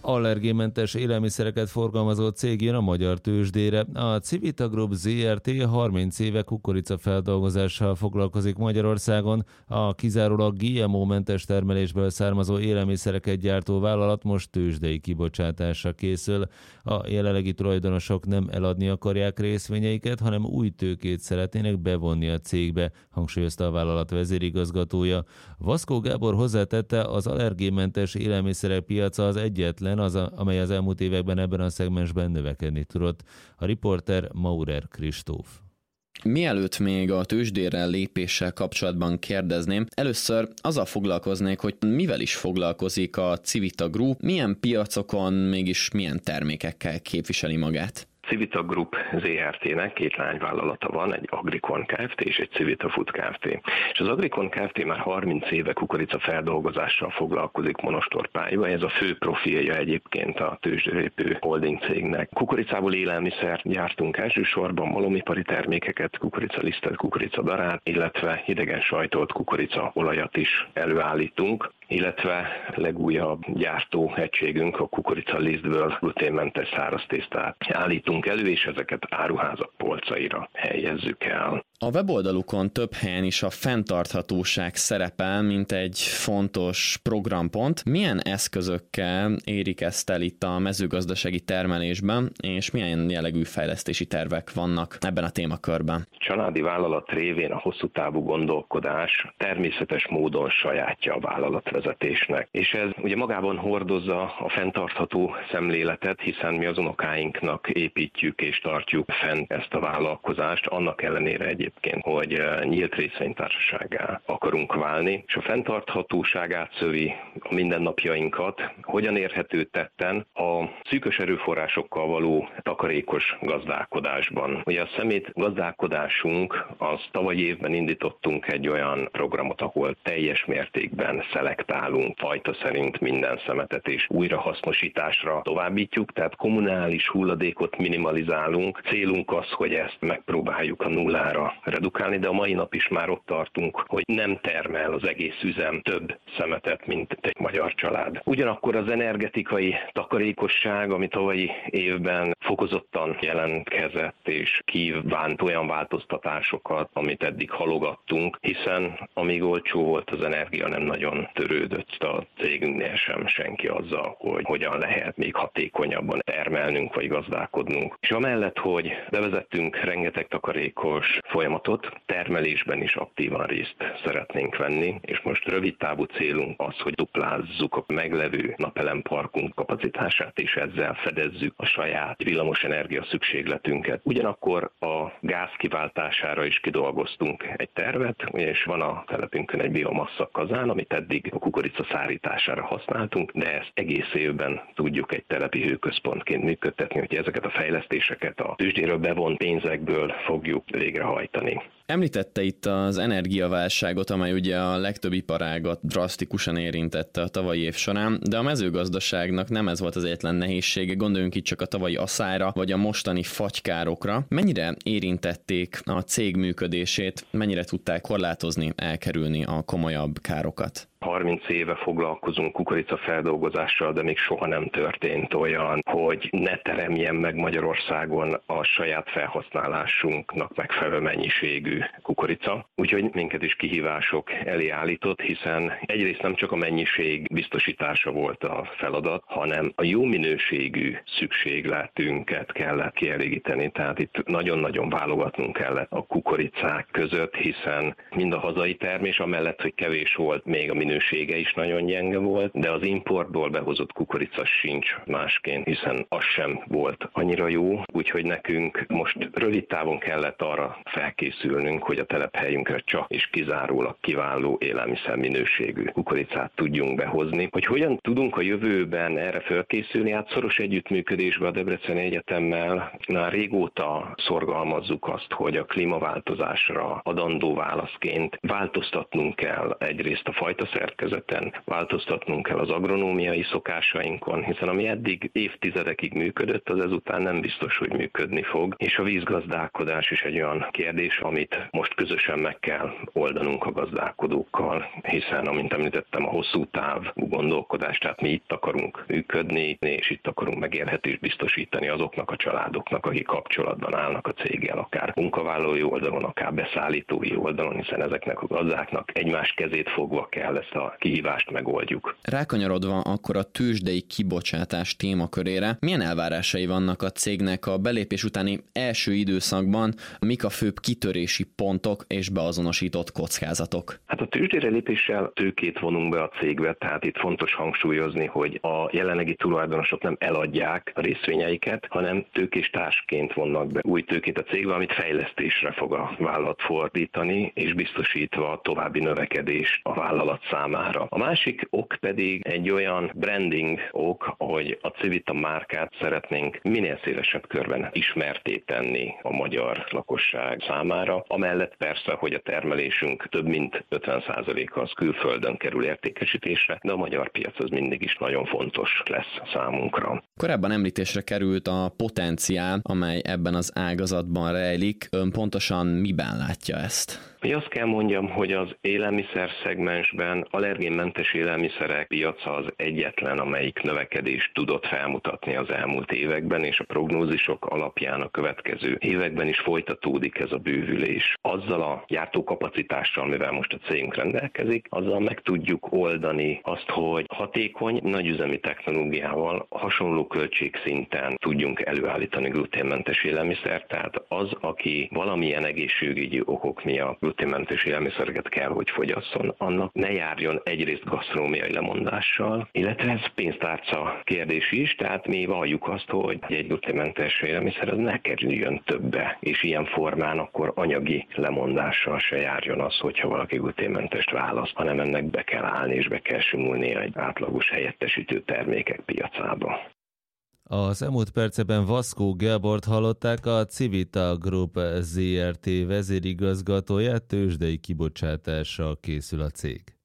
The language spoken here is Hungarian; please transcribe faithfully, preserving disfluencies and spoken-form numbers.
allergénmentes élelmiszereket forgalmazó cég jön a magyar tőzsdére. A Civita Group zé er té harminc éve kukoricafeldolgozással foglalkozik Magyarországon. A kizárólag gé em o-mentes termelésből származó élelmiszereket gyártó vállalat most tőzsdei kibocsátásra készül. A jelenlegi tulajdonosok nem eladni akarják részvényeiket, hanem új tőkét szeretnének bevonni a cégbe, hangsúlyozta a vállalat vezérigazgatója. Vaszkó Gábor hozzátette, az allergénmentes élelmiszerek piaca az egyetlen, az a, amely az elmúlt években ebben a szegmensben növekedni tudott. A riporter Maurer Kristóf. Mielőtt még a tőzsdére lépéssel kapcsolatban kérdezném, először azzal foglalkoznék, hogy mivel is foglalkozik a Civita Group, milyen piacokon, mégis milyen termékekkel képviseli magát. Civita Group zé er té-nek két lányvállalata van, egy Agricon Kft. És egy Civita Food Kft. És az Agricon Kft. Már harminc éve kukorica feldolgozással foglalkozik monostorpályú, ez a fő profilja egyébként a tőzsdélépő holding cégnek. Kukoricából élelmiszer gyártunk elsősorban, malomipari termékeket, kukoricalisztet, kukoricadarált, illetve hidegen sajtolt kukoricaolajat is előállítunk, illetve legújabb gyártóegységünk a kukoricalisztből gluténmentes száraz tésztát állítunk elő, és ezeket áruházak polcaira helyezzük el. A weboldalukon több helyen is a fenntarthatóság szerepel, mint egy fontos programpont. Milyen eszközökkel érik ezt el itt a mezőgazdasági termelésben, és milyen jellegű fejlesztési tervek vannak ebben a témakörben? Családi vállalat révén a hosszú távú gondolkodás természetes módon sajátja a vállalatvezetésnek. És ez ugye magában hordozza a fenntartható szemléletet, hiszen mi az unokáinknak építjük és tartjuk fenn ezt a vállalkozást, annak ellenére egyébként, hogy nyílt részvénytársasággá akarunk válni, és a fenntarthatóság átszövi a mindennapjainkat, hogyan érhető tetten a szűkös erőforrásokkal való takarékos gazdálkodásban. Ugye a szemét gazdálkodásunk, az tavalyi évben indítottunk egy olyan programot, ahol teljes mértékben szelektálunk, fajta szerint minden szemetet és újrahasznosításra továbbítjuk, tehát kommunális hulladékot minimalizálunk. Célunk az, hogy ezt megpróbáljuk a nullára redukálni, de a mai nap is már ott tartunk, hogy nem termel az egész üzem több szemetet, mint egy magyar család. Ugyanakkor az energetikai takarékosság, ami tavalyi évben fokozottan jelentkezett és kívánt olyan változtatásokat, amit eddig halogattunk, hiszen amíg olcsó volt az energia, nem nagyon törődött a cégünknél sem senki azzal, hogy hogyan lehet még hatékonyabban termelnünk vagy gazdálkodnunk. És amellett, hogy bevezettünk rengeteg takarékos folyamatot, termelésben is aktívan részt szeretnénk venni, és most rövid távú célunk az, hogy duplázzuk a meglevő napelemparkunk kapacitását, és ezzel fedezzük a saját villamosenergia szükségletünket. Ugyanakkor a gáz kiváltására is kidolgoztunk egy tervet, és van a telepünkön egy biomassa kazán, amit eddig a kukorica szárítására használtunk, de ezt egész évben tudjuk egy telepi hőközpontként működtetni, hogy ezeket a fejlesztéseket a tőzsdéről bevont pénzekből fogjuk végrehajtani. Említette itt az energiaválságot, amely ugye a legtöbb iparágat drasztikusan érintette a tavalyi év során, de a mezőgazdaságnak nem ez volt az egyetlen nehézsége, gondoljunk itt csak a tavalyi aszályra, vagy a mostani fagykárokra. Mennyire érintették a cég működését, mennyire tudták korlátozni, elkerülni a komolyabb károkat? harminc éve foglalkozunk kukoricafeldolgozással, de még soha nem történt olyan, hogy ne teremjen meg Magyarországon a saját felhasználásunknak megfelelő mennyiségű kukorica. Úgyhogy minket is kihívások elé állított, hiszen egyrészt nem csak a mennyiség biztosítása volt a feladat, hanem a jó minőségű szükségletünket kellett kielégíteni. Tehát itt nagyon-nagyon válogatnunk kellett a kukoricák között, hiszen mind a hazai termés, amellett, hogy kevés volt, még a minősége is nagyon gyenge volt, de az importból behozott kukorica sincs másként, hiszen az sem volt annyira jó, úgyhogy nekünk most rövid távon kellett arra felkészülnünk, hogy a telephelyünkre csak és kizárólag kiváló élelmiszer minőségű kukoricát tudjunk behozni. Hogy hogyan tudunk a jövőben erre felkészülni, hát szoros együttműködésben a Debreceni Egyetemmel már régóta szorgalmazzuk azt, hogy a klímaváltozásra adandó válaszként változtatnunk kell egyrészt a fajta szerkezeten, változtatnunk kell az agronómiai szokásainkon, hiszen ami eddig évtizedekig működött, az ezután nem biztos, hogy működni fog, és a vízgazdálkodás is egy olyan kérdés, amit most közösen meg kell oldanunk a gazdálkodókkal, hiszen, amint említettem, a hosszú távú gondolkodás, tehát mi itt akarunk működni, és itt akarunk megélhetést biztosítani azoknak a családoknak, akik kapcsolatban állnak a céggel, akár munkavállalói oldalon, akár beszállítói oldalon, hiszen ezeknek a gazdáknak egymás kezét fogva kell ezt a kihívást megoldjuk. Rákanyarodva akkor a tőzsdei kibocsátás témakörére, milyen elvárásai vannak a cégnek a belépés utáni első időszakban, mik a főbb kitörési pontok és beazonosított kockázatok? Hát a tőzsdére lépéssel tőkét vonunk be a cégbe, tehát itt fontos hangsúlyozni, hogy a jelenlegi tulajdonosok nem eladják a részvényeiket, hanem tőkés társként vonnak be új tőkét a cégbe, amit fejlesztésre fog a vállalat fordítani, és biztosítva a további növekedés a vállalat számára. A másik ok pedig egy olyan branding ok, hogy a Civita márkát szeretnénk minél szélesebb körben ismerté tenni a magyar lakosság számára. Amellett persze, hogy a termelésünk több mint ötven százaléka az külföldön kerül értékesítésre, de a magyar piac az mindig is nagyon fontos lesz számunkra. Korábban említésre került a potenciál, amely ebben az ágazatban rejlik. Ön pontosan miben látja ezt? Mi azt kell mondjam, hogy az élelmiszer szegmensben allergénmentes élelmiszerek piaca az egyetlen, amelyik növekedést tudott felmutatni az elmúlt években, és a prognózisok alapján a következő években is folytatódik ez a bővülés. Azzal a gyártókapacitással, mivel most a cégünk rendelkezik, azzal meg tudjuk oldani azt, hogy hatékony, nagyüzemi technológiával hasonló költségszinten tudjunk előállítani gluténmentes élelmiszert, tehát az, aki valamilyen egészségügyi okok miatt gluténmentes élelmiszereket kell, hogy fogyasszon, annak ne járjon egyrészt gasztronómiai lemondással, illetve ez pénztárca kérdés is, tehát mi valljuk azt, hogy egy gluténmentes élelmiszer az ne kerüljön többe, és ilyen formán akkor anyagi lemondással se járjon az, hogyha valaki gluténmentest választ, hanem ennek be kell állni és be kell simulni egy átlagos helyettesítő termékek piacába. Az elmúlt perceben Vaszkó Gábort hallották, a Civita Group zé er té vezérigazgatóját, tőzsdei kibocsátással készül a cég.